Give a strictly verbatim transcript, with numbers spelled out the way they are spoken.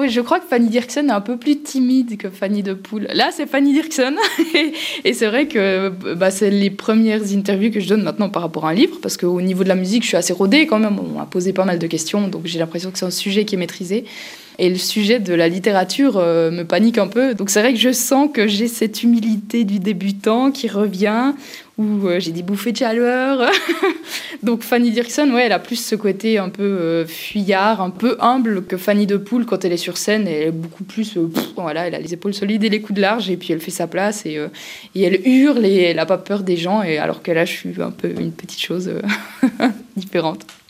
ouais, je crois que Fanny Dirksen est un peu plus timide que Fanny de Poel. Là, c'est Fanny Dirksen. et, et c'est vrai que bah, c'est les premières interviews que je donne maintenant par rapport à un livre, parce qu'au niveau de la musique, je suis assez rodée quand même. On m'a posé pas mal de questions, donc j'ai l'impression que c'est un sujet qui est maîtrisé. Et le sujet de la littérature euh, me panique un peu. Donc c'est vrai que je sens que j'ai cette humilité du débutant qui revient, où euh, j'ai des bouffées de chaleur. Donc Fanny Dirksen, ouais, elle a plus ce côté un peu euh, fuyard, un peu humble que Fanny de Poel quand elle est sur scène. Elle est beaucoup plus, euh, pff, voilà, elle a les épaules solides et les coudes larges, et puis elle fait sa place, et, euh, et elle hurle, et elle n'a pas peur des gens, et alors que là, je suis un peu une petite chose euh, différente.